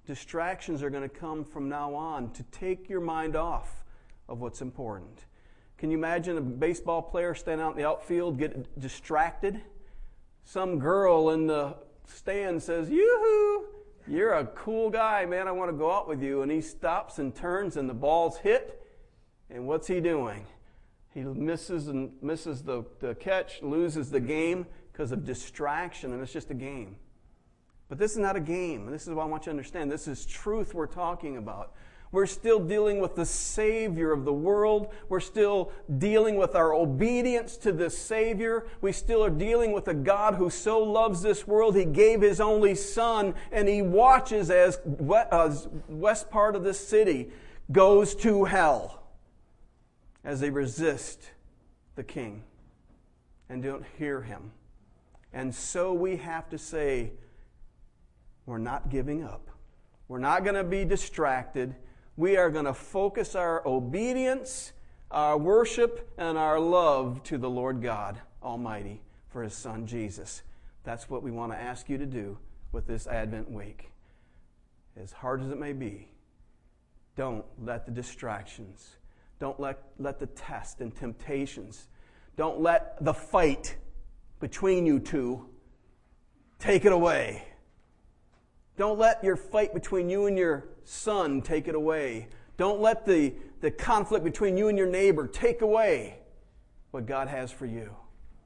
Distractions are going to come from now on to take your mind off of what's important. Can you imagine a baseball player standing out in the outfield, get distracted? Some girl in the stand says, "Yoo-hoo, you're a cool guy, man. I want to go out with you." And he stops and turns, and the ball's hit. And what's he doing? He misses the catch, loses the game because of distraction, and it's just a game. But this is not a game. This is what I want you to understand. This is truth we're talking about. We're still dealing with the Savior of the world. We're still dealing with our obedience to this Savior. We still are dealing with a God who so loves this world, He gave His only Son, and He watches as west part of this city goes to hell as they resist the King and don't hear Him. And so we have to say, we're not giving up. We're not going to be distracted. We are going to focus our obedience, our worship, and our love to the Lord God Almighty for His Son Jesus. That's what we want to ask you to do with this Advent week. As hard as it may be, don't let the distractions, don't let the tests and temptations, don't let the fight between you two take it away. Don't let your fight between you and your son take it away. Don't let the conflict between you and your neighbor take away what God has for you.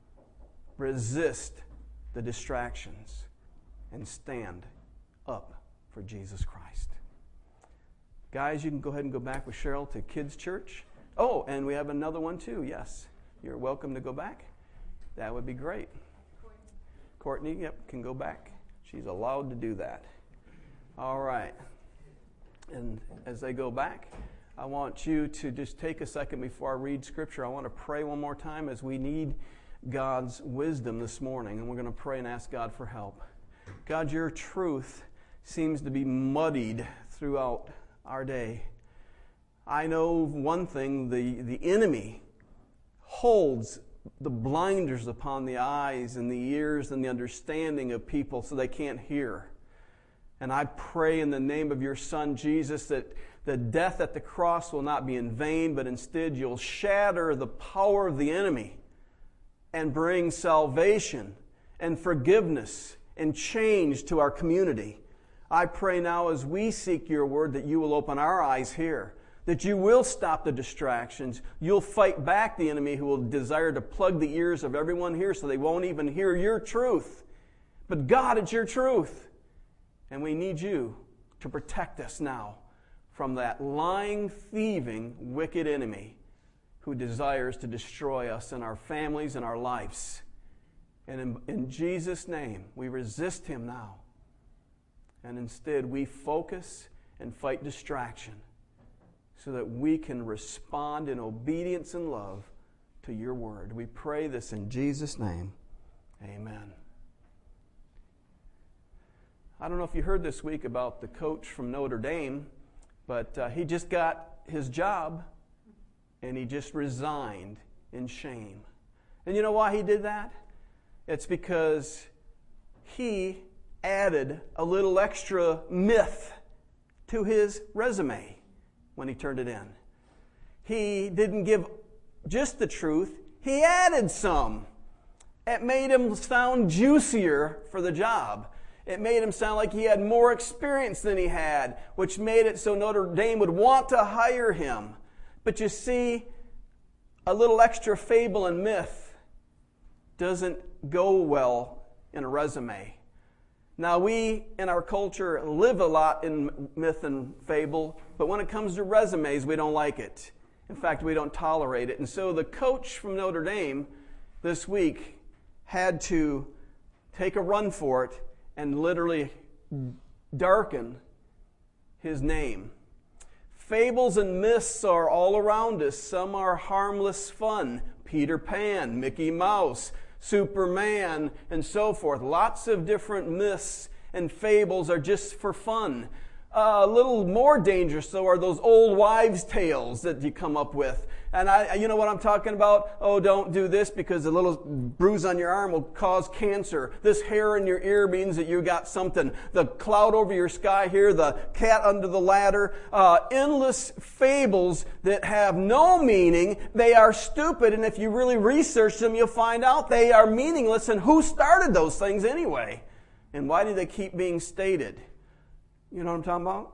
Resist the distractions and stand up for Jesus Christ. Guys, you can go ahead and go back with Cheryl to Kids Church. Oh, and we have another one too, yes. You're welcome to go back. That would be great. Courtney, yep, can go back. She's allowed to do that. All right. And as they go back, I want you to just take a second before I read Scripture. I want to pray one more time as we need God's wisdom this morning. And we're going to pray and ask God for help. God, your truth seems to be muddied throughout our day. I know one thing, the enemy holds the blinders upon the eyes and the ears and the understanding of people so they can't hear. And I pray in the name of your Son, Jesus, that the death at the cross will not be in vain, but instead you'll shatter the power of the enemy and bring salvation and forgiveness and change to our community. I pray now as we seek your word that you will open our eyes here, that you will stop the distractions. You'll fight back the enemy who will desire to plug the ears of everyone here so they won't even hear your truth. But God, it's your truth. And we need you to protect us now from that lying, thieving, wicked enemy who desires to destroy us and our families and our lives. And in Jesus' name, we resist him now. And instead, we focus and fight distraction so that we can respond in obedience and love to your word. We pray this in Jesus' name. Amen. I don't know if you heard this week about the coach from Notre Dame, but he just got his job and he just resigned in shame. And you know why he did that? It's because he added a little extra myth to his resume when he turned it in. He didn't give just the truth, he added some. It made him sound juicier for the job. It made him sound like he had more experience than he had, which made it so Notre Dame would want to hire him. But you see, a little extra fable and myth doesn't go well in a resume. Now, we in our culture live a lot in myth and fable, but when it comes to resumes, we don't like it. In fact, we don't tolerate it. And so the coach from Notre Dame this week had to take a run for it and literally darken his name. Fables and myths are all around us. Some are harmless fun. Peter Pan, Mickey Mouse, Superman, and so forth. Lots of different myths and fables are just for fun. A little more dangerous, so are those old wives' tales that you come up with. And you know what I'm talking about? Oh, don't do this because a little bruise on your arm will cause cancer. This hair in your ear means that you got something. The cloud over your sky here, the cat under the ladder. Endless fables that have no meaning. They are stupid, and if you really research them, you'll find out they are meaningless. And who started those things anyway? And why do they keep being stated? You know what I'm talking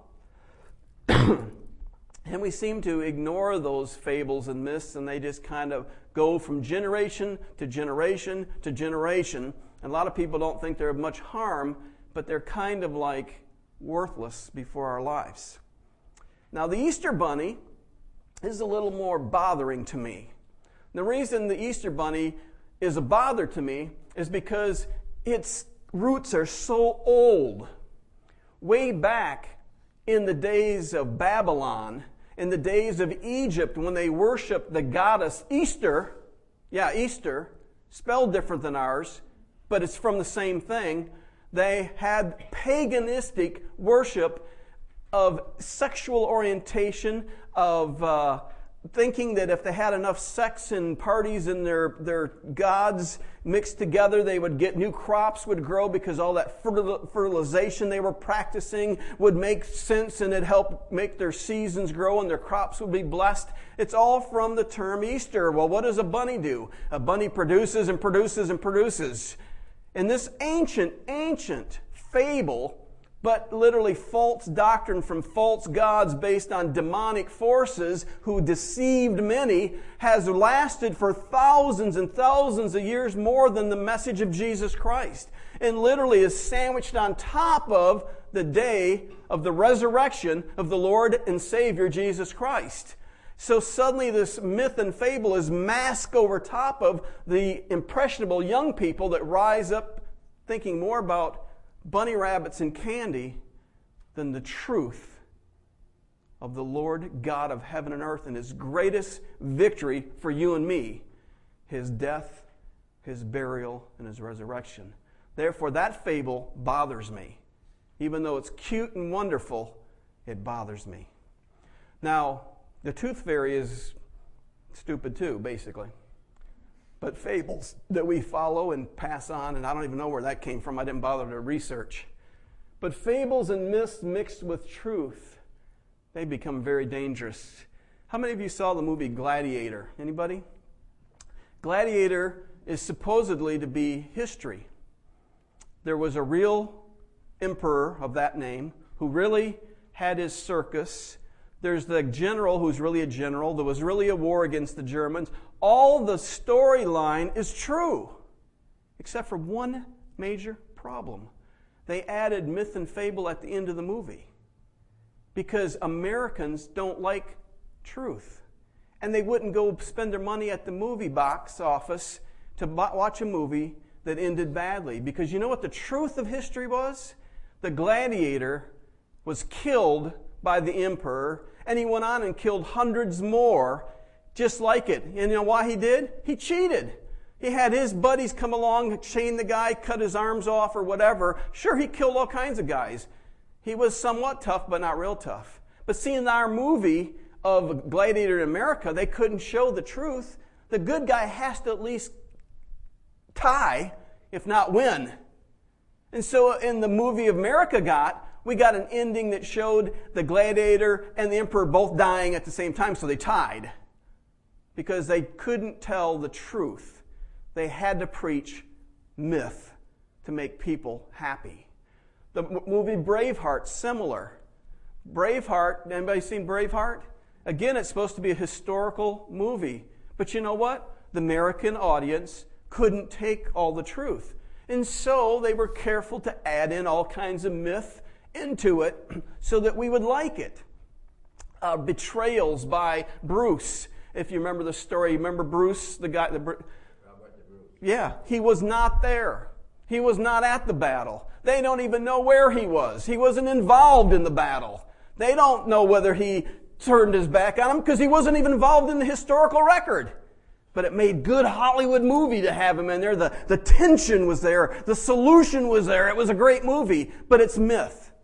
about? And we seem to ignore those fables and myths, and they just kind of go from generation to generation to generation. And a lot of people don't think they're of much harm, but they're kind of like worthless before our lives. Now, the Easter Bunny is a little more bothering to me. The reason the Easter Bunny is a bother to me is because its roots are so old. Way back in the days of Babylon, in the days of Egypt, when they worshiped the goddess Easter, Easter, spelled different than ours, but it's from the same thing, they had paganistic worship of sexual orientation, of thinking that if they had enough sex and parties and their gods mixed together, they would get new crops would grow because all that fertilization they were practicing would make sense and it'd help make their seasons grow and their crops would be blessed. It's all from the term Easter. Well, what does a bunny do? A bunny produces and produces and produces. And this ancient fable, but literally false doctrine from false gods based on demonic forces who deceived many, has lasted for thousands and thousands of years more than the message of Jesus Christ. And literally is sandwiched on top of the day of the resurrection of the Lord and Savior Jesus Christ. So suddenly this myth and fable is masked over top of the impressionable young people that rise up thinking more about bunny rabbits and candy than the truth of the Lord God of heaven and earth and His greatest victory for you and me, His death, His burial, and His resurrection. Therefore, that fable bothers me. Even though it's cute and wonderful, it bothers me. Now, the tooth fairy is stupid too, basically. But fables that we follow and pass on, and I don't even know where that came from. I didn't bother to research. But fables and myths mixed with truth, they become very dangerous. How many of you saw the movie Gladiator? Anybody? Gladiator is supposedly to be history. There was a real emperor of that name who really had his circus. There's the general who's really a general. There was really a war against the Germans. All the storyline is true, except for one major problem. They added myth and fable at the end of the movie because Americans don't like truth. And they wouldn't go spend their money at the movie box office to watch a movie that ended badly. Because you know what the truth of history was? The gladiator was killed by the emperor, and he went on and killed hundreds more just like it. And you know why he did? He cheated. He had his buddies come along, chain the guy, cut his arms off or whatever. Sure, he killed all kinds of guys. He was somewhat tough, but not real tough. But see, in our movie of Gladiator in America, they couldn't show the truth. The good guy has to at least tie, if not win. And so in the movie America we got an ending that showed the gladiator and the emperor both dying at the same time, so they tied. Because they couldn't tell the truth. They had to preach myth to make people happy. The movie Braveheart, similar. Braveheart, anybody seen Braveheart? Again, it's supposed to be a historical movie. But you know what? The American audience couldn't take all the truth. And so they were careful to add in all kinds of myth into it so that we would like it. Betrayals by Bruce. If you remember the story, you remember Bruce, the guy, yeah, he was not there. He was not at the battle. They don't even know where he was. He wasn't involved in the battle. They don't know whether he turned his back on him because he wasn't even involved in the historical record. But it made good Hollywood movie to have him in there. The tension was there. The solution was there. It was a great movie, but it's myth.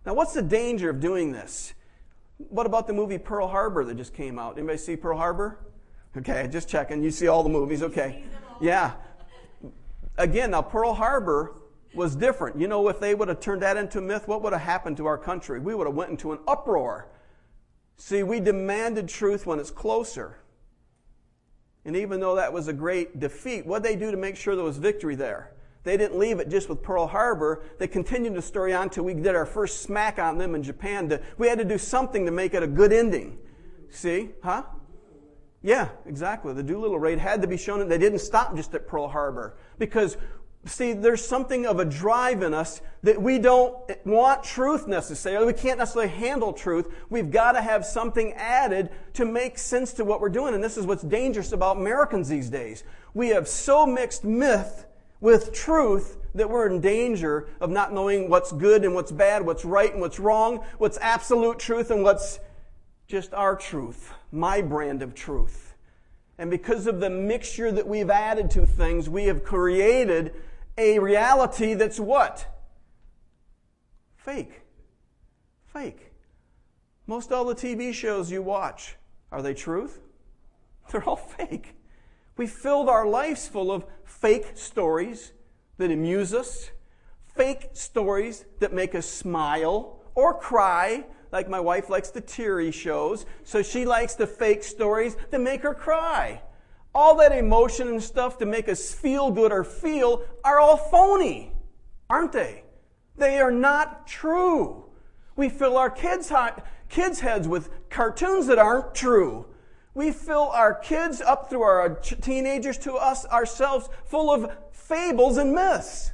Now, what's the danger of doing this? What about the movie Pearl Harbor that just came out? Anybody see Pearl Harbor? Okay, just checking. You see all the movies, okay. Yeah. Again, now Pearl Harbor was different. You know, if they would have turned that into a myth, what would have happened to our country? We would have went into an uproar. See, we demanded truth when it's closer. And even though that was a great defeat, what did they do to make sure there was victory there? They didn't leave it just with Pearl Harbor. They continued the story on until we did our first smack on them in Japan. We had to do something to make it a good ending. See? Huh? Yeah, exactly. The Doolittle raid had to be shown, and they didn't stop just at Pearl Harbor. Because, see, there's something of a drive in us that we don't want truth necessarily. We can't necessarily handle truth. We've got to have something added to make sense to what we're doing. And this is what's dangerous about Americans these days. We have so mixed myth with truth that we're in danger of not knowing what's good and what's bad, what's right and what's wrong, what's absolute truth and what's just our truth, my brand of truth. And because of the mixture that we've added to things, we have created a reality that's what? Fake. Fake. Most all the TV shows you watch, are they truth? They're all fake. We filled our lives full of fake stories that amuse us, fake stories that make us smile or cry, like my wife likes the teary shows, so she likes the fake stories that make her cry. All that emotion and stuff to make us feel good or feel are all phony, aren't they? They are not true. We fill our kids' heads with cartoons that aren't true. We fill our kids up through our teenagers to us ourselves full of fables and myths.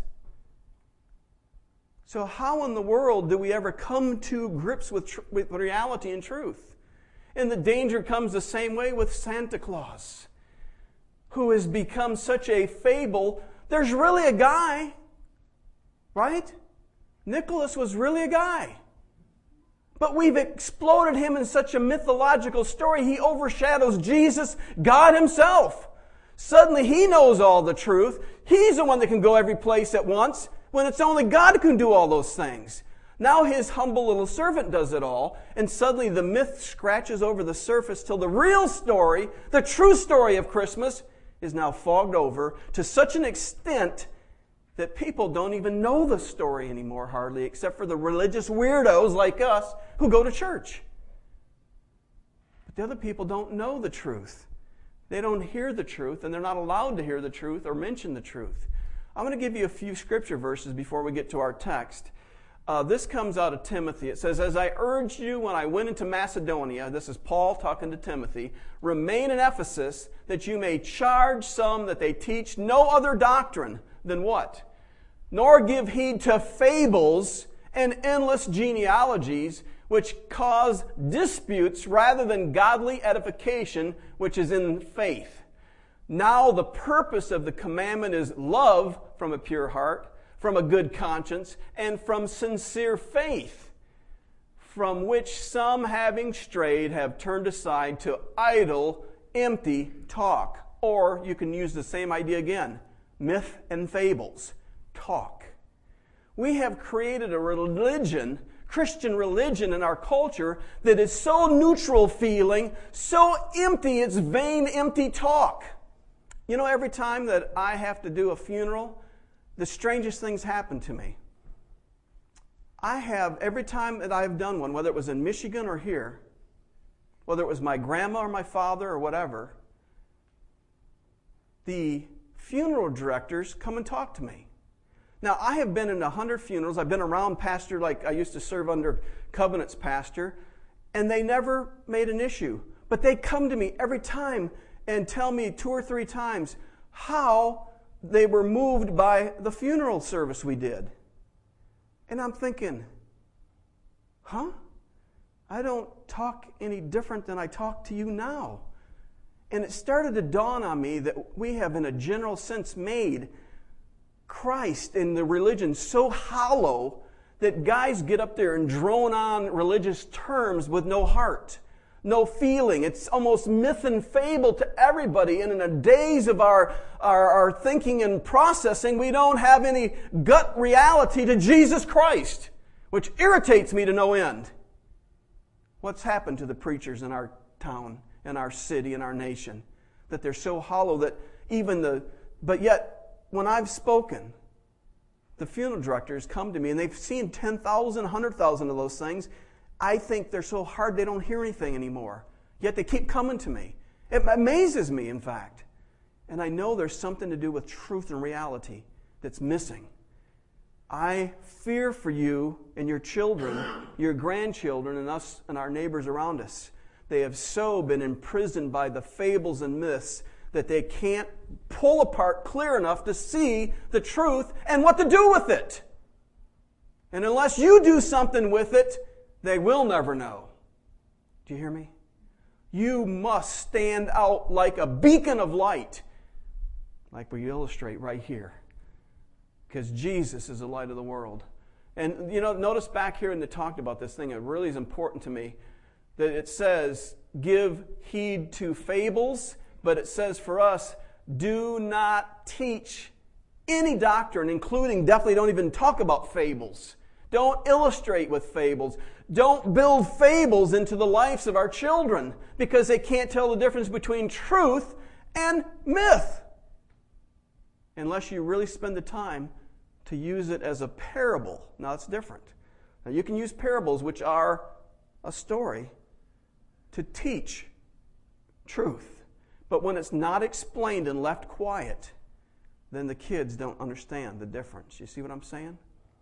So how in the world do we ever come to grips with reality and truth? And the danger comes the same way with Santa Claus, who has become such a fable. There's really a guy, right? Nicholas was really a guy. But we've exploded him in such a mythological story, he overshadows Jesus, God Himself. Suddenly He knows all the truth. He's the one that can go every place at once, when it's only God who can do all those things. Now His humble little servant does it all, and suddenly the myth scratches over the surface till the real story, the true story of Christmas, is now fogged over to such an extent that people don't even know the story anymore hardly, except for the religious weirdos like us who go to church. But the other people don't know the truth. They don't hear the truth, and they're not allowed to hear the truth or mention the truth. I'm going to give you a few scripture verses before we get to our text. This comes out of Timothy. It says, "As I urged you when I went into Macedonia," this is Paul talking to Timothy, "remain in Ephesus, that you may charge some that they teach no other doctrine than" what? "Nor give heed to fables and endless genealogies, which cause disputes rather than godly edification, which is in faith. Now the purpose of the commandment is love from a pure heart, from a good conscience, and from sincere faith, from which some, having strayed, have turned aside to idle, empty talk." Or you can use the same idea again, myth and fables, talk. We have created a religion, Christian religion in our culture, that is so neutral feeling, so empty, it's vain, empty talk. You know, every time that I have to do a funeral, the strangest things happen to me. Every time that I've done one, whether it was in Michigan or here, whether it was my grandma or my father or whatever, the funeral directors come and talk to me. Now, I have been in 100 funerals. I've been around pastor, like I used to serve under Covenant's pastor, and they never made an issue. But they come to me every time and tell me 2 or 3 times how they were moved by the funeral service we did. And I'm thinking, I don't talk any different than I talk to you now. And it started to dawn on me that we have, in a general sense, made Christ and the religion so hollow that guys get up there and drone on religious terms with no heart, no feeling. It's almost myth and fable to everybody. And in a daze of our thinking and processing, we don't have any gut reality to Jesus Christ. which irritates me to no end. What's happened to the preachers in our town, in our city, in our nation? That they're so hollow that but yet, when I've spoken, the funeral directors come to me and they've seen 10,000, 100,000 of those things. I think they're so hard they don't hear anything anymore. Yet they keep coming to me. It amazes me, in fact. And I know there's something to do with truth and reality that's missing. I fear for you and your children, your grandchildren, and us and our neighbors around us. They have so been imprisoned by the fables and myths that they can't pull apart clear enough to see the truth and what to do with it. And unless you do something with it, they will never know. Do you hear me? You must stand out like a beacon of light, like we illustrate right here. Because Jesus is the light of the world. And notice back here in the talked about this thing, it really is important to me, that it says, give heed to fables, but it says for us, do not teach any doctrine, including definitely don't even talk about fables. Don't illustrate with fables. Don't build fables into the lives of our children because they can't tell the difference between truth and myth. Unless you really spend the time to use it as a parable. Now, it's different. Now, you can use parables, which are a story, to teach truth. But when it's not explained and left quiet, then the kids don't understand the difference. You see what I'm saying?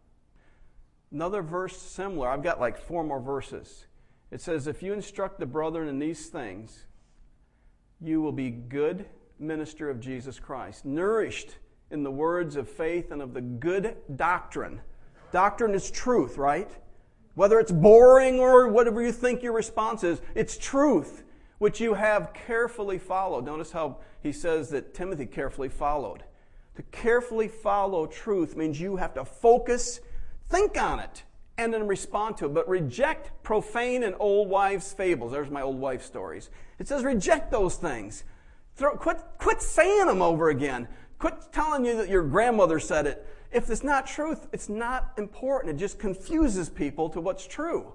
Another verse similar. I've got like 4 more verses. It says, if you instruct the brethren in these things, you will be good minister of Jesus Christ, nourished in the words of faith and of the good doctrine. Doctrine is truth, right? Whether it's boring or whatever you think your response is, it's truth, which you have carefully followed. Notice how he says that Timothy carefully followed. To carefully follow truth means you have to focus, think on it, and then respond to it. But reject profane and old wives' fables. There's my old wife stories. It says reject those things. Quit saying them over again. Quit telling you that your grandmother said it. If it's not truth, it's not important. It just confuses people to what's true.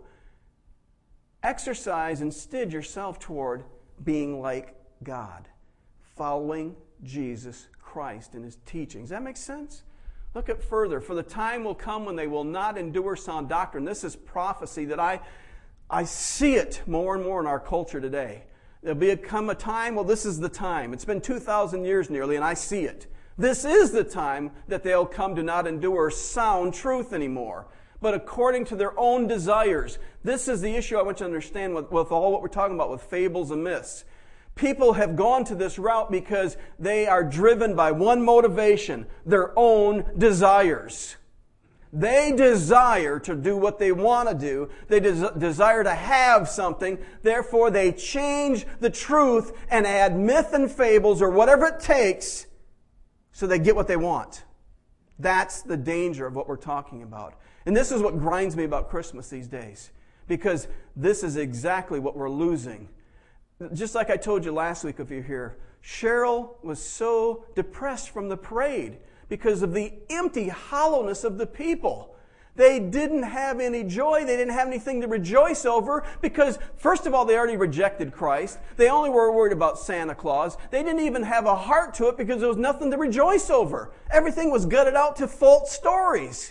Exercise instead yourself toward being like God, following Jesus Christ and His teachings. Does that make sense? Look at further. For the time will come when they will not endure sound doctrine. This is prophecy that I see it more and more in our culture today. There'll come a time, well, this is the time. It's been 2,000 years nearly, and I see it. This is the time that they'll come to not endure sound truth anymore, but according to their own desires. This is the issue I want you to understand with all what we're talking about with fables and myths. People have gone to this route because they are driven by one motivation, their own desires. They desire to do what they want to do. They desire to have something. Therefore, they change the truth and add myth and fables or whatever it takes so they get what they want. That's the danger of what we're talking about. And this is what grinds me about Christmas these days, because this is exactly what we're losing. Just like I told you last week, if you're here, Cheryl was so depressed from the parade because of the empty hollowness of the people. They didn't have any joy. They didn't have anything to rejoice over because, first of all, they already rejected Christ. They only were worried about Santa Claus. They didn't even have a heart to it because there was nothing to rejoice over. Everything was gutted out to false stories.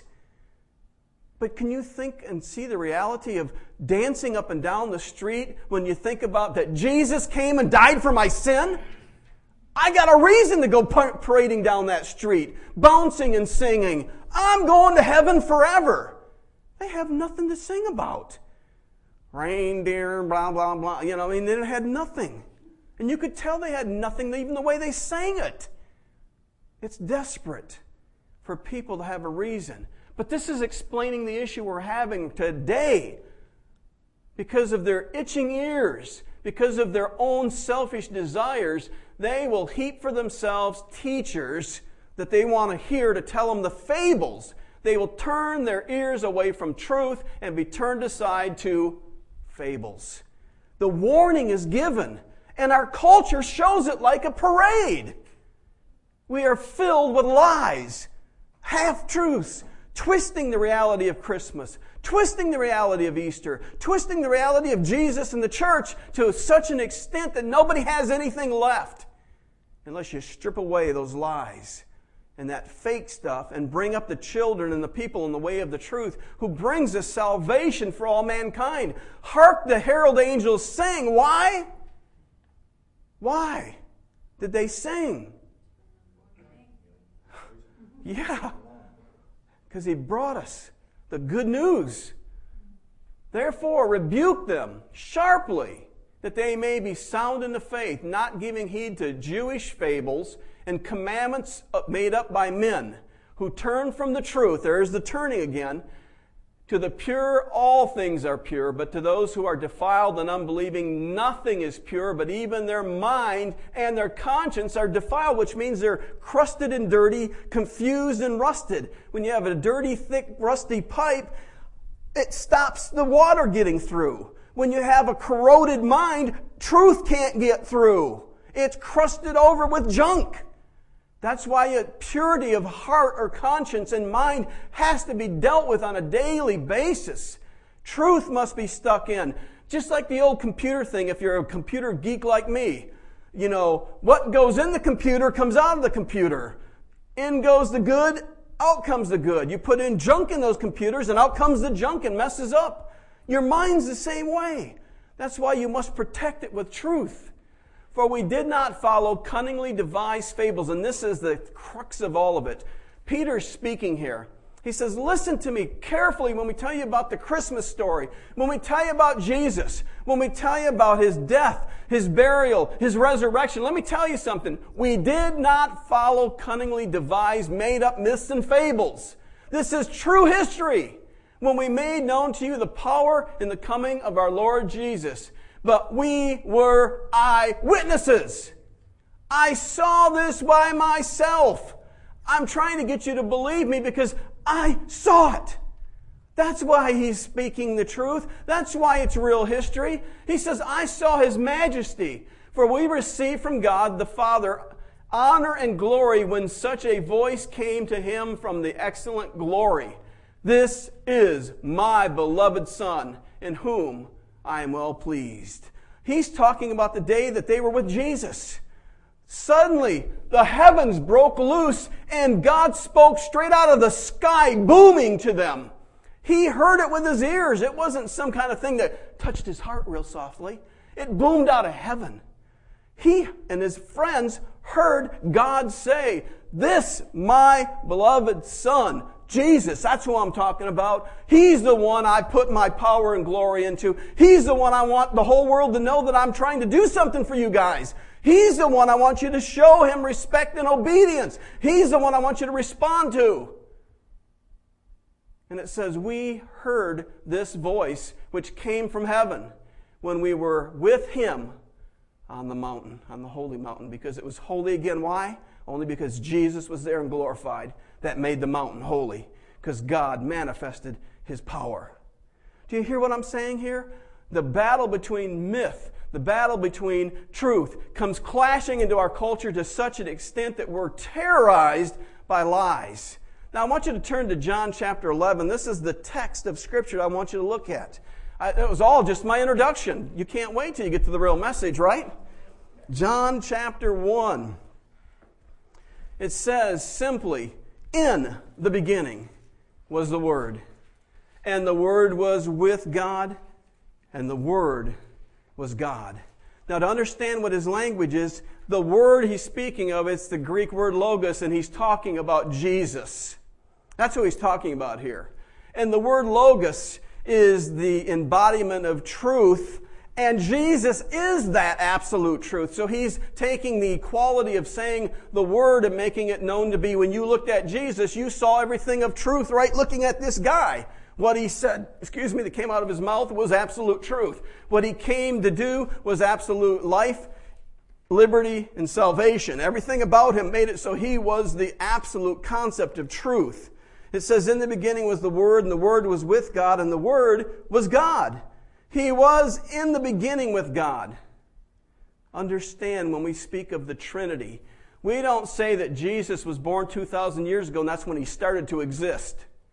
But can you think and see the reality of dancing up and down the street when you think about that Jesus came and died for my sin? I got a reason to go parading down that street, bouncing and singing. I'm going to heaven forever. They have nothing to sing about. Reindeer, blah, blah, blah. They had nothing. And you could tell they had nothing, even the way they sang it. It's desperate for people to have a reason. But this is explaining the issue we're having today. Because of their itching ears, because of their own selfish desires, they will heap for themselves teachers that they want to hear to tell them the fables. They will turn their ears away from truth and be turned aside to fables. The warning is given, and our culture shows it like a parade. We are filled with lies, half-truths, twisting the reality of Christmas, twisting the reality of Easter, twisting the reality of Jesus and the church to such an extent that nobody has anything left unless you strip away those lies and that fake stuff and bring up the children and the people in the way of the truth who brings us salvation for all mankind. Hark the herald angels sing. Why? Why did they sing? Yeah, because He brought us the good news. Therefore, rebuke them sharply, that they may be sound in the faith, not giving heed to Jewish fables and commandments made up by men who turn from the truth. There is the turning again. To the pure, all things are pure, but to those who are defiled and unbelieving, nothing is pure, but even their mind and their conscience are defiled, which means they're crusted and dirty, confused and rusted. When you have a dirty, thick, rusty pipe, it stops the water getting through. When you have a corroded mind, truth can't get through. It's crusted over with junk. That's why a purity of heart or conscience and mind has to be dealt with on a daily basis. Truth must be stuck in. Just like the old computer thing, if you're a computer geek like me. You know, what goes in the computer comes out of the computer. In goes the good, out comes the good. You put in junk in those computers and out comes the junk and messes up. Your mind's the same way. That's why you must protect it with truth. For we did not follow cunningly devised fables, and this is the crux of all of it. Peter's speaking here. He says, listen to me carefully when we tell you about the Christmas story, when we tell you about Jesus, when we tell you about His death, His burial, His resurrection. Let me tell you something. We did not follow cunningly devised, made-up myths and fables. This is true history. When we made known to you the power in the coming of our Lord Jesus. But we were eyewitnesses. I saw this by myself. I'm trying to get you to believe me because I saw it. That's why He's speaking the truth. That's why it's real history. He says, I saw His majesty. For we received from God the Father honor and glory when such a voice came to Him from the excellent glory. This is my beloved Son, in whom I am well pleased. He's talking about the day that they were with Jesus. Suddenly, the heavens broke loose and God spoke straight out of the sky, booming to them. He heard it with His ears. It wasn't some kind of thing that touched His heart real softly. It boomed out of heaven. He and His friends heard God say, this, my beloved Son, Jesus, that's who I'm talking about. He's the one I put my power and glory into. He's the one I want the whole world to know that I'm trying to do something for you guys. He's the one I want you to show Him respect and obedience. He's the one I want you to respond to. And it says, we heard this voice which came from heaven when we were with Him on the mountain, on the holy mountain, because it was holy again. Why? Only because Jesus was there and glorified. That made the mountain holy, because God manifested His power. Do you hear what I'm saying here? The battle between myth, the battle between truth, comes clashing into our culture to such an extent that we're terrorized by lies. Now I want you to turn to John chapter 11. This is the text of Scripture I want you to look at. It was all just my introduction. You can't wait till you get to the real message, right? John chapter 1. It says simply, in the beginning was the Word, and the Word was with God, and the Word was God. Now, to understand what His language is, the word He's speaking of, it's the Greek word logos, and He's talking about Jesus. That's who He's talking about here. And the word logos is the embodiment of truth, and Jesus is that absolute truth. So He's taking the quality of saying the Word and making it known to be, when you looked at Jesus, you saw everything of truth right looking at this guy. What He said, that came out of His mouth was absolute truth. What He came to do was absolute life, liberty, and salvation. Everything about Him made it so He was the absolute concept of truth. It says, in the beginning was the Word, and the Word was with God, and the Word was God. He was in the beginning with God. Understand, when we speak of the Trinity, we don't say that Jesus was born 2,000 years ago and that's when He started to exist.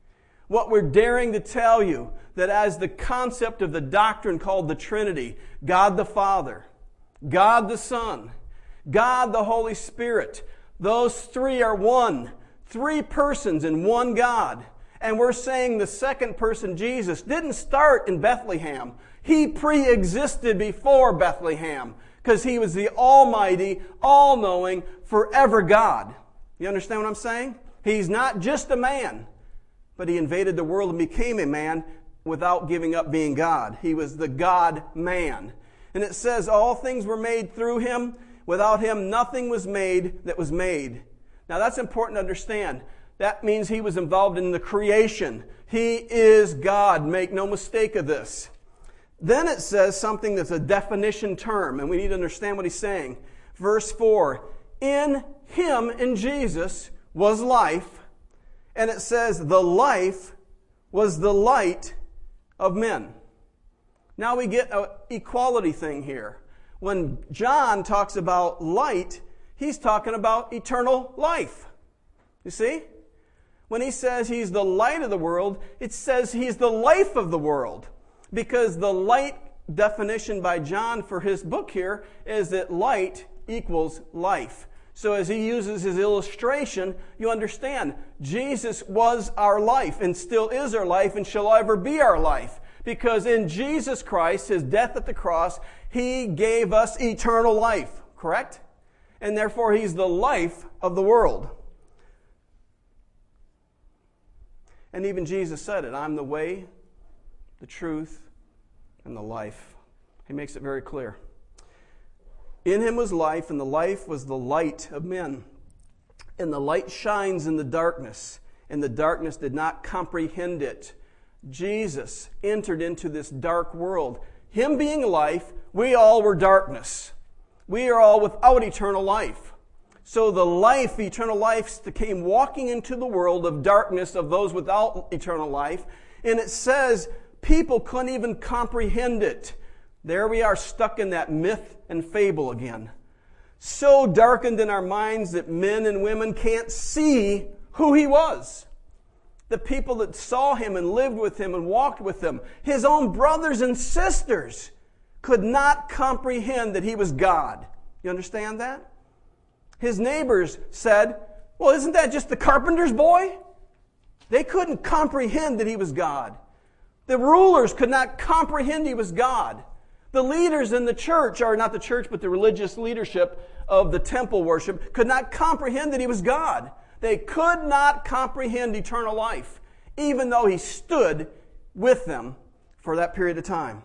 what we're daring to tell you, that as the concept of the doctrine called the Trinity, God the Father, God the Son, God the Holy Spirit, those three are one. 3 persons in one God. And we're saying the second person, Jesus, didn't start in Bethlehem. He pre-existed before Bethlehem because He was the almighty, all-knowing, forever God. You understand what I'm saying? He's not just a man, but He invaded the world and became a man without giving up being God. He was the God-man. And it says all things were made through Him. Without Him, nothing was made that was made. Now that's important to understand. That means He was involved in the creation. He is God. Make no mistake of this. Then it says something that's a definition term, and we need to understand what He's saying. Verse 4, in Him, in Jesus, was life. And it says the life was the light of men. Now we get an equality thing here. When John talks about light, he's talking about eternal life. You see? When he says He's the light of the world, it says He's the life of the world. Because the light definition by John for his book here is that light equals life. So as he uses his illustration, you understand, Jesus was our life and still is our life and shall ever be our life. Because in Jesus Christ, His death at the cross, He gave us eternal life. Correct? And therefore, He's the life of the world. And even Jesus said it, I'm the way, the truth, and the life. He makes it very clear. In Him was life, and the life was the light of men. And the light shines in the darkness, and the darkness did not comprehend it. Jesus entered into this dark world. Him being life, we all were darkness. We are all without eternal life. So the life, eternal life, came walking into the world of darkness of those without eternal life. And it says people couldn't even comprehend it. There we are stuck in that myth and fable again. So darkened in our minds that men and women can't see who He was. The people that saw Him and lived with Him and walked with Him, His own brothers and sisters, could not comprehend that He was God. You understand that? His neighbors said, well, isn't that just the carpenter's boy? They couldn't comprehend that He was God. The rulers could not comprehend He was God. The leaders in the church, or not the church, but the religious leadership of the temple worship, could not comprehend that He was God. They could not comprehend eternal life, even though He stood with them for that period of time.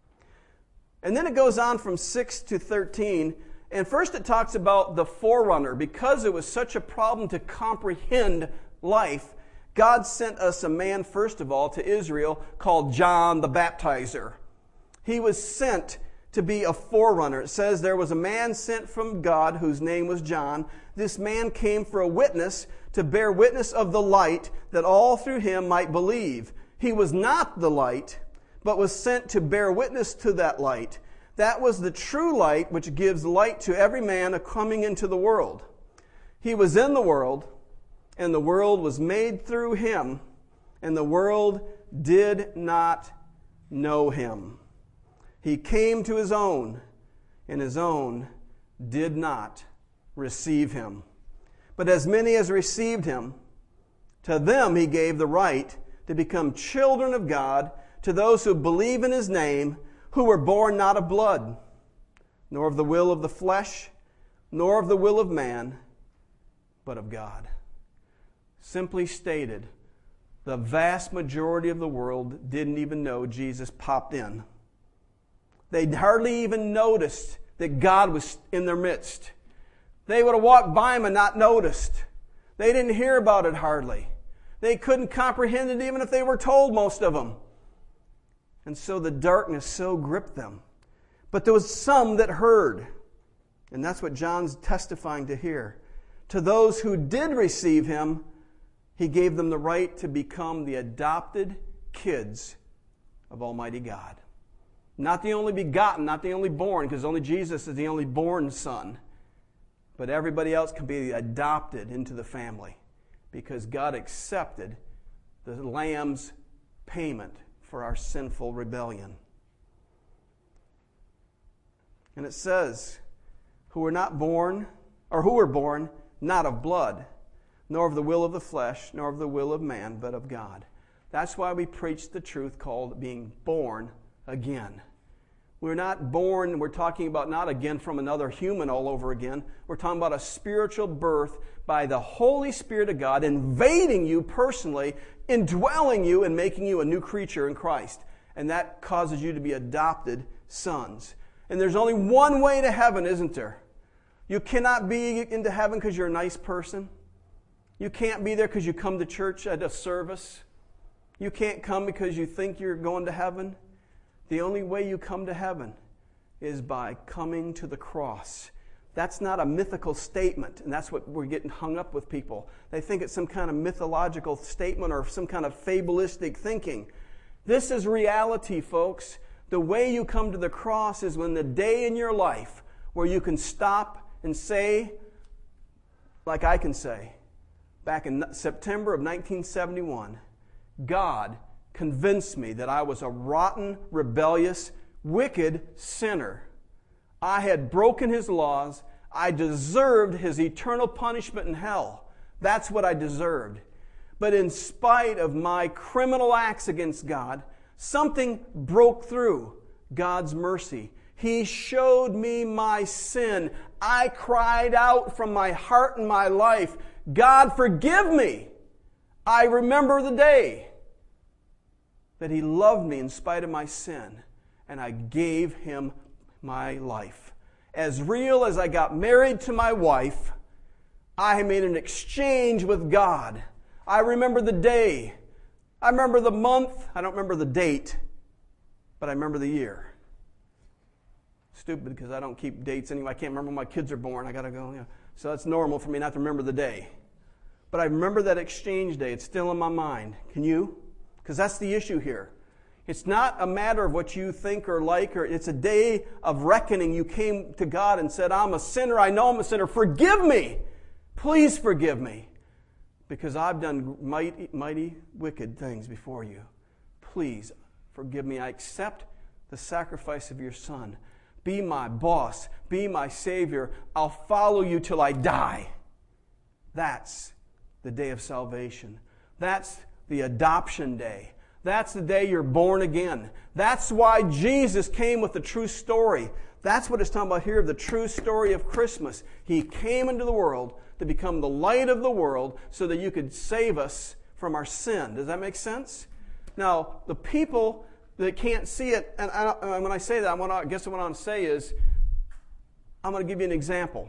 And then it goes on from 6 to 13. And first it talks about the forerunner. Because it was such a problem to comprehend life, God sent us a man, first of all, to Israel called John the Baptizer. He was sent to be a forerunner. It says there was a man sent from God whose name was John. This man came for a witness, to bear witness of the light, that all through him might believe. He was not the light, but was sent to bear witness to that light. That was the true light which gives light to every man coming into the world. He was in the world, and the world was made through Him, and the world did not know Him. He came to His own, and His own did not receive Him. But as many as received Him, to them He gave the right to become children of God, to those who believe in His name, who were born not of blood, nor of the will of the flesh, nor of the will of man, but of God. Simply stated, the vast majority of the world didn't even know Jesus popped in. They hardly even noticed that God was in their midst. They would have walked by Him and not noticed. They didn't hear about it hardly. They couldn't comprehend it even if they were told, most of them. And so the darkness so gripped them. But there was some that heard. And that's what John's testifying to here. To those who did receive Him, He gave them the right to become the adopted kids of Almighty God. Not the only begotten, not the only born, because only Jesus is the only born Son. But everybody else can be adopted into the family because God accepted the Lamb's payment for our sinful rebellion. And it says, who were born not of blood, nor of the will of the flesh, nor of the will of man, but of God. That's why we preach the truth called being born again. We're not born, we're talking about not again from another human all over again. We're talking about a spiritual birth by the Holy Spirit of God invading you personally, indwelling you, and making you a new creature in Christ. And that causes you to be adopted sons. And there's only one way to heaven, isn't there? You cannot be into heaven because you're a nice person. You can't be there because you come to church at a service. You can't come because you think you're going to heaven. The only way you come to heaven is by coming to the cross. That's not a mythical statement, and that's what we're getting hung up with people. They think it's some kind of mythological statement or some kind of fabulistic thinking. This is reality, folks. The way you come to the cross is when the day in your life where you can stop and say, like I can say, back in September of 1971, God convinced me that I was a rotten, rebellious, wicked sinner. I had broken His laws. I deserved His eternal punishment in hell. That's what I deserved. But in spite of my criminal acts against God, something broke through God's mercy. He showed me my sin. I cried out from my heart and my life, God, forgive me. I remember the day that He loved me in spite of my sin, and I gave Him my life. As real as I got married to my wife, I made an exchange with God. I remember the day. I remember the month. I don't remember the date, but I remember the year. Stupid because I don't keep dates anyway. I can't remember when my kids are born. I got to go. So that's normal for me not to remember the day. But I remember that exchange day. It's still in my mind. Can you? Because that's the issue here. It's not a matter of what you think or like, or it's a day of reckoning. You came to God and said, I'm a sinner. I know I'm a sinner. Forgive me. Please forgive me. Because I've done mighty, mighty wicked things before you. Please forgive me. I accept the sacrifice of your Son. Be my boss. Be my Savior. I'll follow you till I die. That's the day of salvation. That's the adoption day. That's the day you're born again. That's why Jesus came with the true story. That's what it's talking about here, the true story of Christmas. He came into the world to become the light of the world so that you could save us from our sin. Does that make sense? Now, the people that can't see it, and when I say that, I guess what I want to say is, I'm going to give you an example.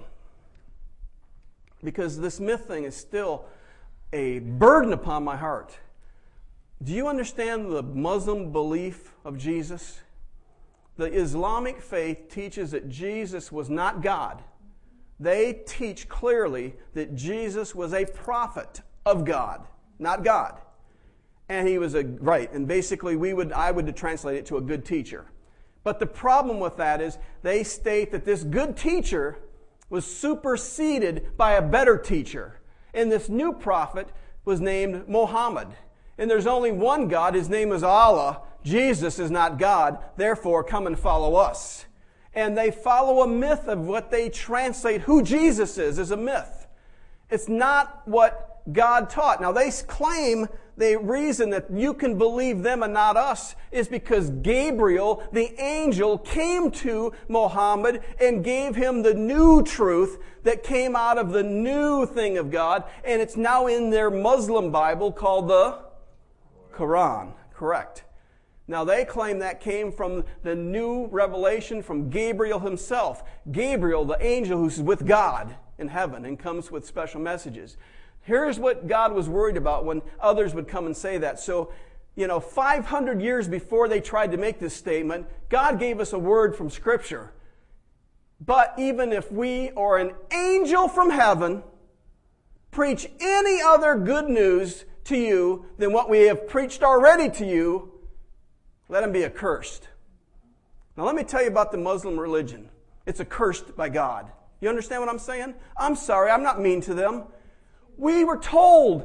Because this myth thing is still a burden upon my heart. Do you understand the Muslim belief of Jesus? The Islamic faith teaches that Jesus was not God. They teach clearly that Jesus was a prophet of God, not God. And he was and basically I would translate it to a good teacher. But the problem with that is they state that this good teacher was superseded by a better teacher. And this new prophet was named Muhammad. And there's only one God. His name is Allah. Jesus is not God. Therefore, come and follow us. And they follow a myth of what they translate who Jesus is as a myth. It's not what God taught. Now, they reason that you can believe them and not us is because Gabriel, the angel, came to Muhammad and gave him the new truth that came out of the new thing of God. And it's now in their Muslim Bible called the Quran. Correct. Now, they claim that came from the new revelation from Gabriel himself. Gabriel, the angel who's with God in heaven and comes with special messages. Here's what God was worried about when others would come and say that. So, 500 years before they tried to make this statement, God gave us a word from Scripture. But even if we or an angel from heaven preach any other good news to you than what we have preached already to you, let him be accursed. Now let me tell you about the Muslim religion. It's accursed by God. You understand what I'm saying? I'm sorry, I'm not mean to them. We were told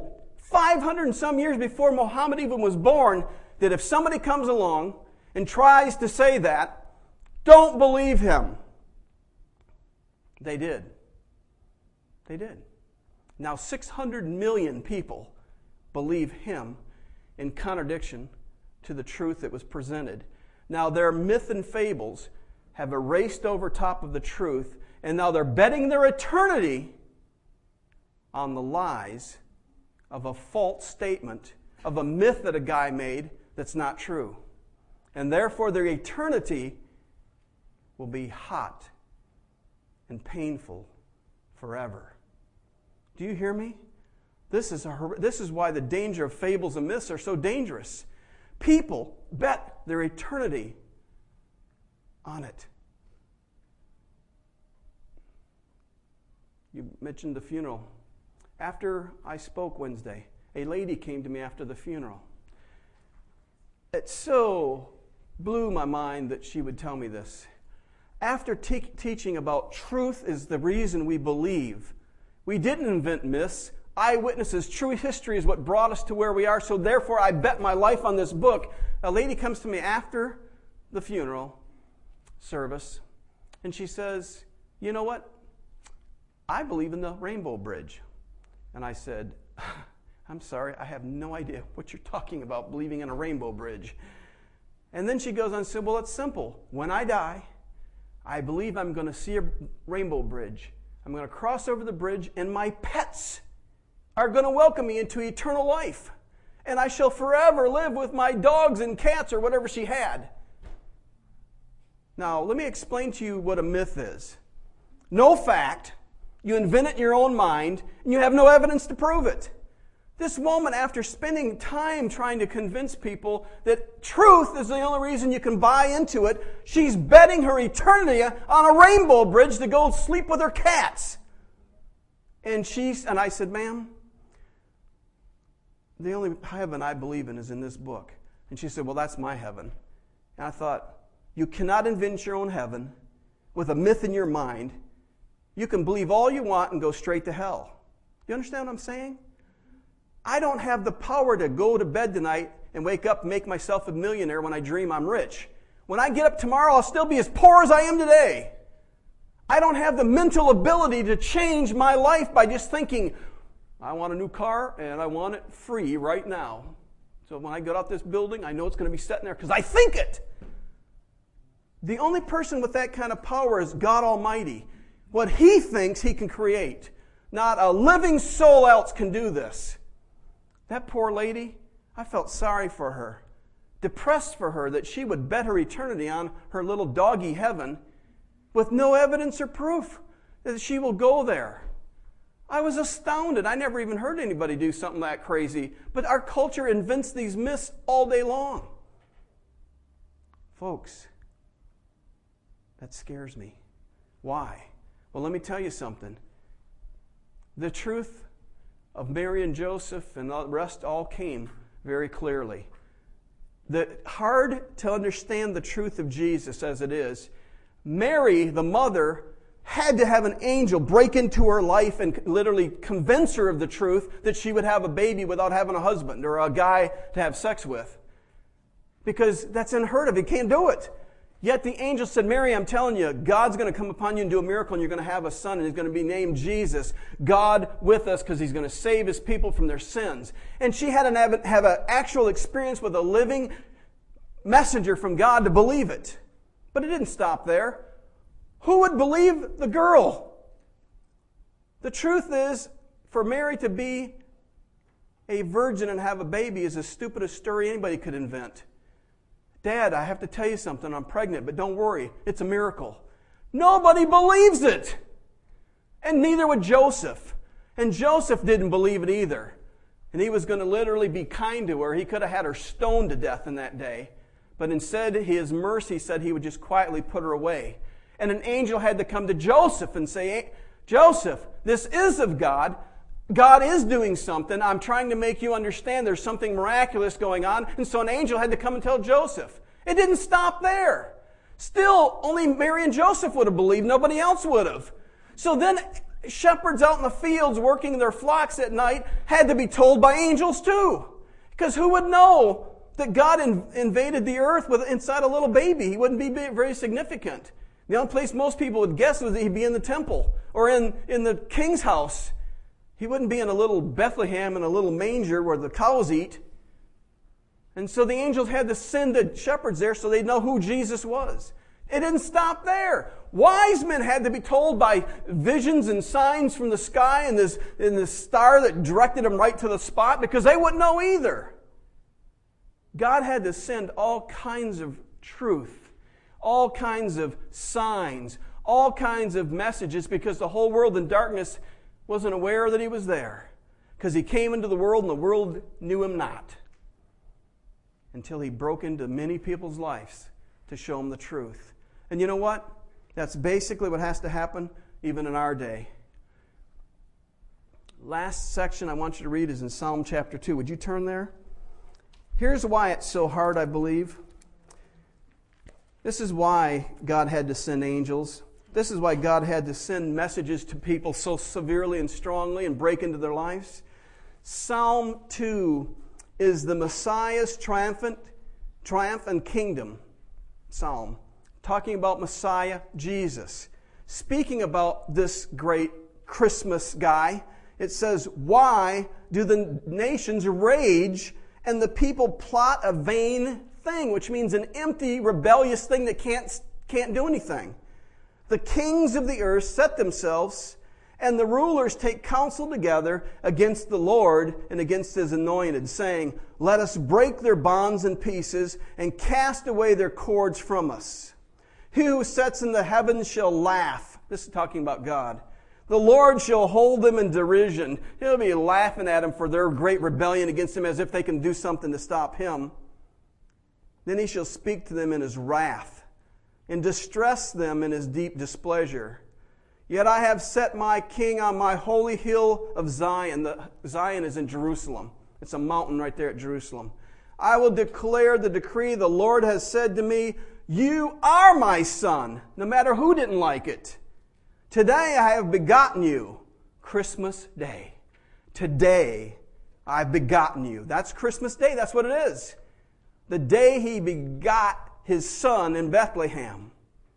500 and some years before Muhammad even was born, that if somebody comes along and tries to say that, don't believe him. They did. They did. Now 600 million people believe him in contradiction to the truth that was presented. Now their myth and fables have erased over top of the truth, and now they're betting their eternity on the lies of a false statement, of a myth that a guy made that's not true. And therefore their eternity will be hot and painful forever. Do you hear me? This is why the danger of fables and myths are so dangerous. People bet their eternity on it. You mentioned the funeral. After I spoke Wednesday, a lady came to me after the funeral. It so blew my mind that she would tell me this. After teaching about truth is the reason we believe, we didn't invent myths. Eyewitnesses, true history is what brought us to where we are, so therefore I bet my life on this book. A lady comes to me after the funeral service, and she says, you know what? I believe in the Rainbow Bridge. And I said, I'm sorry, I have no idea what you're talking about, believing in a rainbow bridge. And then she goes on and said, well, it's simple. When I die, I believe I'm going to see a rainbow bridge. I'm going to cross over the bridge, and my pets are going to welcome me into eternal life. And I shall forever live with my dogs and cats or whatever she had. Now, let me explain to you what a myth is. No fact. You invent it in your own mind, and you have no evidence to prove it. This woman, after spending time trying to convince people that truth is the only reason you can buy into it, she's betting her eternity on a rainbow bridge to go sleep with her cats. And I said, ma'am, the only heaven I believe in is in this book. And she said, well, that's my heaven. And I thought, you cannot invent your own heaven with a myth in your mind. You can believe all you want and go straight to hell. You understand what I'm saying? I don't have the power to go to bed tonight and wake up and make myself a millionaire when I dream I'm rich. When I get up tomorrow, I'll still be as poor as I am today. I don't have the mental ability to change my life by just thinking, I want a new car and I want it free right now. So when I get out this building, I know it's going to be sitting there because I think it. The only person with that kind of power is God Almighty. What He thinks He can create. Not a living soul else can do this. That poor lady, I felt sorry for her. Depressed for her that she would bet her eternity on her little doggy heaven with no evidence or proof that she will go there. I was astounded. I never even heard anybody do something that crazy. But our culture invents these myths all day long. Folks, that scares me. Why? Well, let me tell you something. The truth of Mary and Joseph and the rest all came very clearly. Hard to understand the truth of Jesus as it is, Mary, the mother, had to have an angel break into her life and literally convince her of the truth that she would have a baby without having a husband or a guy to have sex with. Because that's unheard of. He can't do it. Yet the angel said, Mary, I'm telling you, God's going to come upon you and do a miracle, and you're going to have a son, and he's going to be named Jesus. God with us, because he's going to save his people from their sins. And she had to have an actual experience with a living messenger from God to believe it. But it didn't stop there. Who would believe the girl? The truth is, for Mary to be a virgin and have a baby is the stupidest story anybody could invent. Dad, I have to tell you something. I'm pregnant, but don't worry. It's a miracle. Nobody believes it. And neither would Joseph. And Joseph didn't believe it either. And he was going to literally be kind to her. He could have had her stoned to death in that day. But instead, his mercy said he would just quietly put her away. And an angel had to come to Joseph and say, hey, Joseph, this is of God. God is doing something. I'm trying to make you understand there's something miraculous going on. And so an angel had to come and tell Joseph. It didn't stop there. Still, only Mary and Joseph would have believed. Nobody else would have. So then Shepherds out in the fields working their flocks at night had to be told by angels too. Because who would know that God invaded the earth inside a little baby? He wouldn't be very significant. The only place most people would guess was that he'd be in the temple or in the king's house. He wouldn't be in a little Bethlehem in a little manger where the cows eat. And so the angels had to send the shepherds there so they'd know who Jesus was. It didn't stop there. Wise men had to be told by visions and signs from the sky and this star that directed them right to the spot because they wouldn't know either. God had to send all kinds of truth, all kinds of signs, all kinds of messages because the whole world in darkness wasn't aware that he was there. Because he came into the world and the world knew him not. Until he broke into many people's lives to show them the truth. And you know what? That's basically what has to happen even in our day. Last section I want you to read is in Psalm chapter 2. Would you turn there? Here's why it's so hard, I believe. This is why God had to send angels. This is why God had to send messages to people so severely and strongly and break into their lives. Psalm 2 is the Messiah's triumph and kingdom psalm. Talking about Messiah, Jesus. Speaking about this great Christmas guy, it says, "Why do the nations rage and the people plot a vain thing?" Which means an empty, rebellious thing that can't do anything. "The kings of the earth set themselves, and the rulers take counsel together against the Lord and against His anointed, saying, Let us break their bonds in pieces and cast away their cords from us. He who sits in the heavens shall laugh." This is talking about God. "The Lord shall hold them in derision." He'll be laughing at them for their great rebellion against Him as if they can do something to stop Him. "Then He shall speak to them in His wrath and distress them in His deep displeasure. Yet I have set my king on my holy hill of Zion." Zion is in Jerusalem. It's a mountain right there at Jerusalem. "I will declare the decree. The Lord has said to me, You are my son," no matter who didn't like it. "Today I have begotten you." Christmas Day. Today I've begotten you. That's Christmas Day. That's what it is. The day He begot His son in Bethlehem.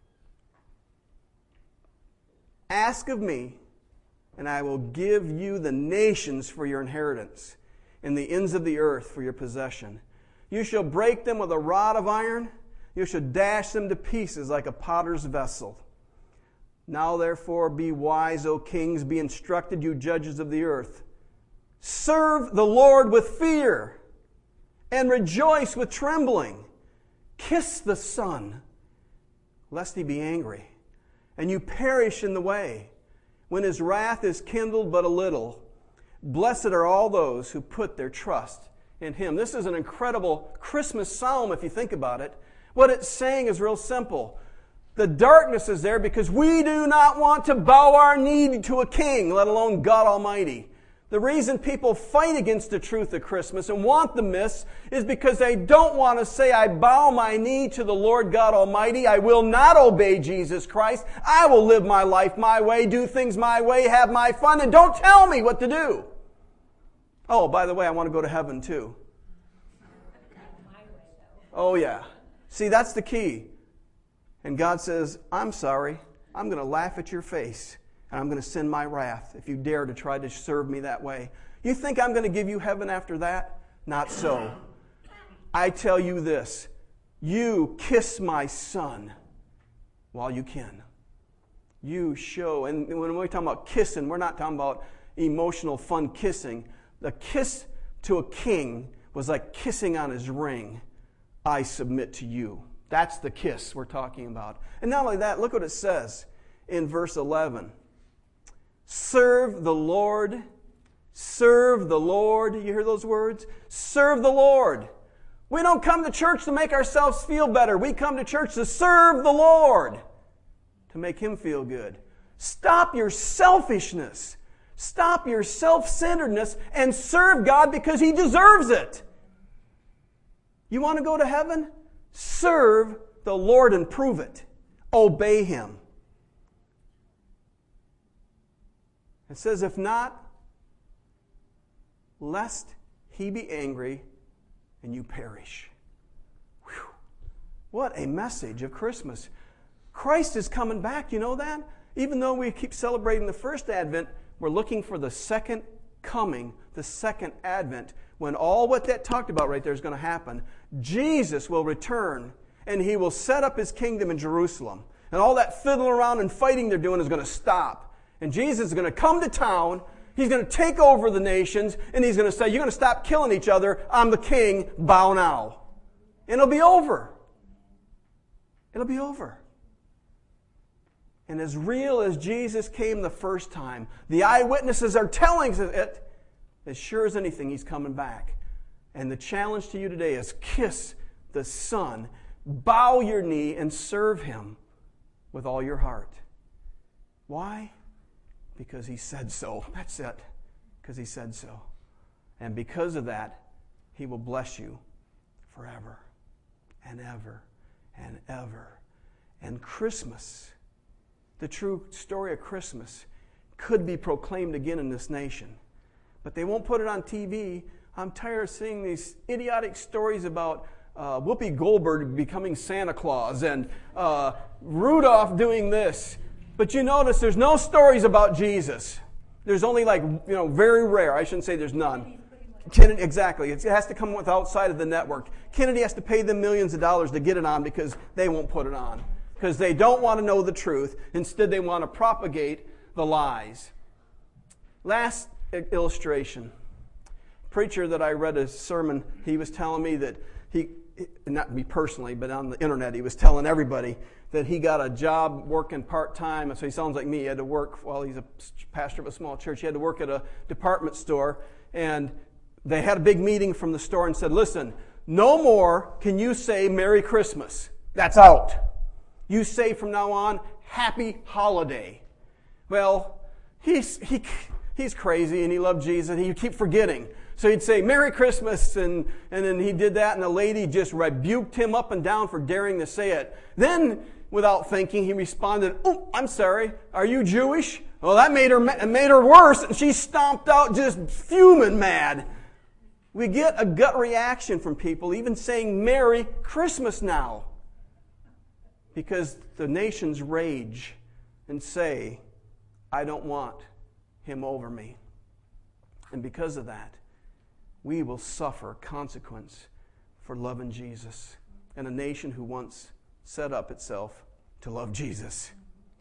"Ask of me, and I will give you the nations for your inheritance, and the ends of the earth for your possession. You shall break them with a rod of iron. You shall dash them to pieces like a potter's vessel. Now therefore be wise, O kings, be instructed, you judges of the earth. Serve the Lord with fear, and rejoice with trembling. Kiss the Son, lest He be angry, and you perish in the way, when His wrath is kindled but a little. Blessed are all those who put their trust in Him." This is an incredible Christmas psalm if you think about it. What it's saying is real simple. The darkness is there because we do not want to bow our knee to a king, let alone God Almighty. The reason people fight against the truth of Christmas and want the myths is because they don't want to say, "I bow my knee to the Lord God Almighty. I will not obey Jesus Christ. I will live my life my way, do things my way, have my fun, and don't tell me what to do." Oh, by the way, I want to go to heaven too. Oh, yeah. See, that's the key. And God says, "I'm sorry. I'm going to laugh at your face. And I'm going to send my wrath if you dare to try to serve me that way. You think I'm going to give you heaven after that? Not so. I tell you this. You kiss my Son while you can. You show." And when we're talking about kissing, we're not talking about emotional, fun kissing. The kiss to a king was like kissing on his ring. "I submit to you." That's the kiss we're talking about. And not only that, look what it says in verse 11. "Serve the Lord." Serve the Lord. You hear those words? Serve the Lord. We don't come to church to make ourselves feel better. We come to church to serve the Lord, to make Him feel good. Stop your selfishness. Stop your self-centeredness and serve God because He deserves it. You want to go to heaven? Serve the Lord and prove it. Obey Him. It says, if not, lest he be angry and you perish. Whew. What a message of Christmas. Christ is coming back, you know that? Even though we keep celebrating the first Advent, we're looking for the second coming, the second Advent, when all what that talked about right there is going to happen. Jesus will return, and he will set up his kingdom in Jerusalem. And all that fiddling around and fighting they're doing is going to stop. And Jesus is going to come to town. He's going to take over the nations, and he's going to say, you're going to stop killing each other. I'm the king. Bow now. And it'll be over. It'll be over. And as real as Jesus came the first time, the eyewitnesses are telling it, as sure as anything, he's coming back. And the challenge to you today is kiss the Son, bow your knee, and serve him with all your heart. Why? Because he said so. That's it. Because he said so. And because of that, he will bless you forever and ever and ever. And Christmas, the true story of Christmas, could be proclaimed again in this nation. But they won't put it on TV. I'm tired of seeing these idiotic stories about Whoopi Goldberg becoming Santa Claus and Rudolph doing this. But you notice there's no stories about Jesus. There's only very rare. I shouldn't say there's none. Kennedy, exactly. It has to come with outside of the network. Kennedy has to pay them millions of dollars to get it on because they won't put it on. Because they don't want to know the truth. Instead, they want to propagate the lies. Last illustration. Preacher that I read a sermon, he was telling me that not me personally, but on the internet, he was telling everybody that he got a job working part-time. So he sounds like me. He had to work, he's a pastor of a small church. He had to work at a department store. And they had a big meeting from the store and said, listen, no more can you say Merry Christmas. That's out. You say from now on, Happy Holiday. Well, he's crazy and he loved Jesus. He'd keep forgetting. So he'd say, Merry Christmas, and then he did that, and the lady just rebuked him up and down for daring to say it. Then, without thinking, he responded, oh, I'm sorry, are you Jewish? Well, that made her worse, and she stomped out just fuming mad. We get a gut reaction from people even saying Merry Christmas now. Because the nations rage and say, I don't want him over me. And because of that, we will suffer consequence for loving Jesus and a nation who once set up itself to love Jesus.